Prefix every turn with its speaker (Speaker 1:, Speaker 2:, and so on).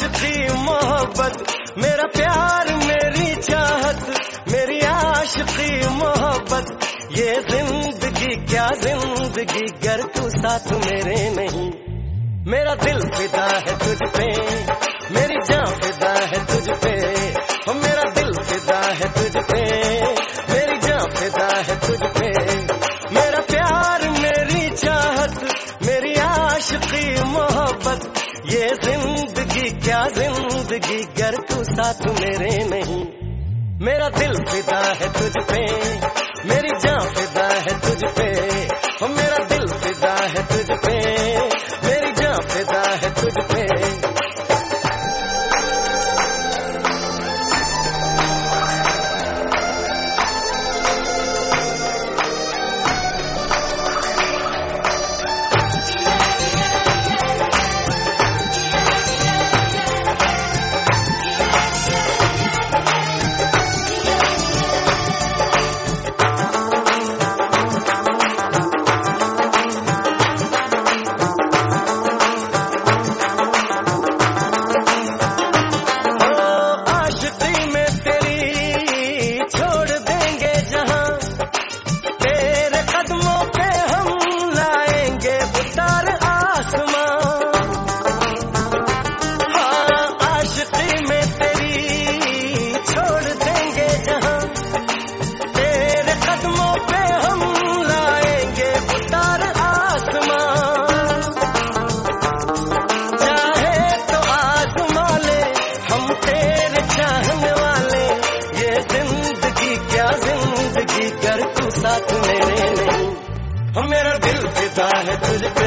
Speaker 1: आशिकी मोहब्बत, मेरा प्यार मेरी चाहत, मेरी आशिकी मोहब्बत, ये जिंदगी क्या जिंदगी गर तू साथ मेरे नहीं। मेरा दिल फिदा है तुझ पे, मेरी जान फिदा है तुझ पे, मेरा दिल फिदा है तुझ पे, मेरी जान फिदा है तुझ पे। मेरा प्यार मेरी चाहत, मेरी आशिकी मोहब्बत, ये जिंदगी क्या जिंदगी गर तू साथ मेरे नहीं। मेरा दिल फिदा है तुझ पे, मेरी जान फिदा है तुझ पे, मेरा दिल फिदा है तुझ पे, मेरी जान फिदा है तुझ पे। साथ मेरे नहीं, मेरा दिल फिदा है तुझ पे,